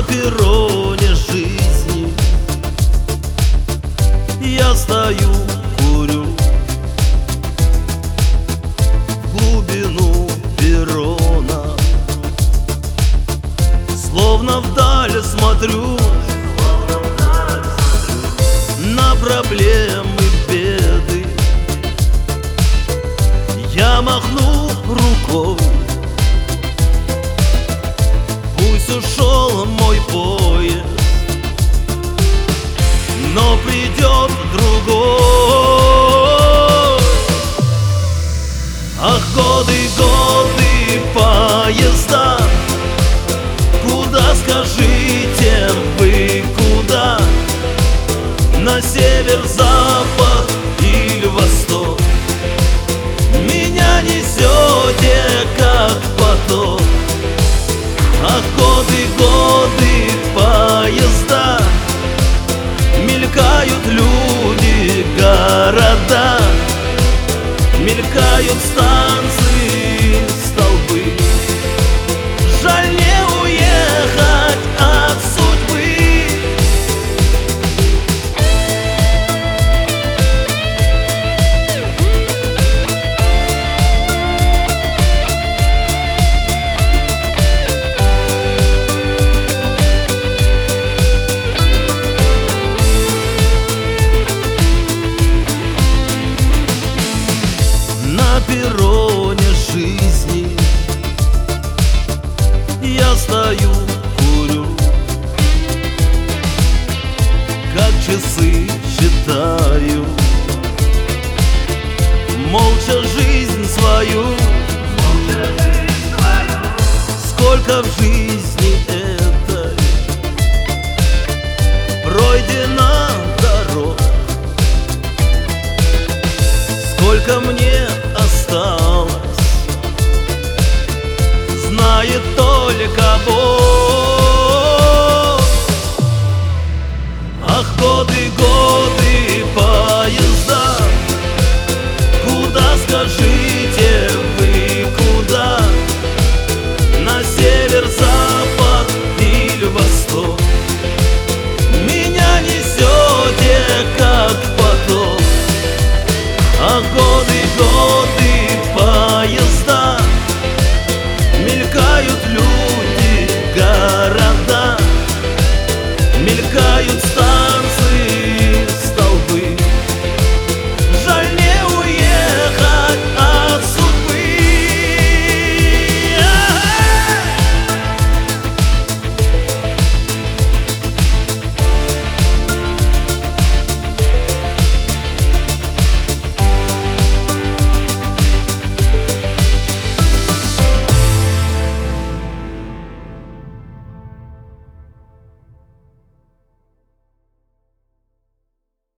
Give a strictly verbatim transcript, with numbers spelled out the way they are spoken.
перроне жизни я стою, курю в глубину перрона, словно вдаль смотрю на проблемы, беды. Я махну рукой, пусть ушел мой поезд, но придет другой. Ах, годы, годы, поезда, куда, скажите вы, куда? На север, запад или восток? Меня несете, как поток. Ах, годы, годы, поезда, мелькают люди, города, мелькают станции, столбы. Жаль не уехать от судьбы. На перроне жизни я стою, курю, как часы считаю, молча жизнь свою. Сколько в жизни этой пройдено дорог, сколько мне осталось, знает только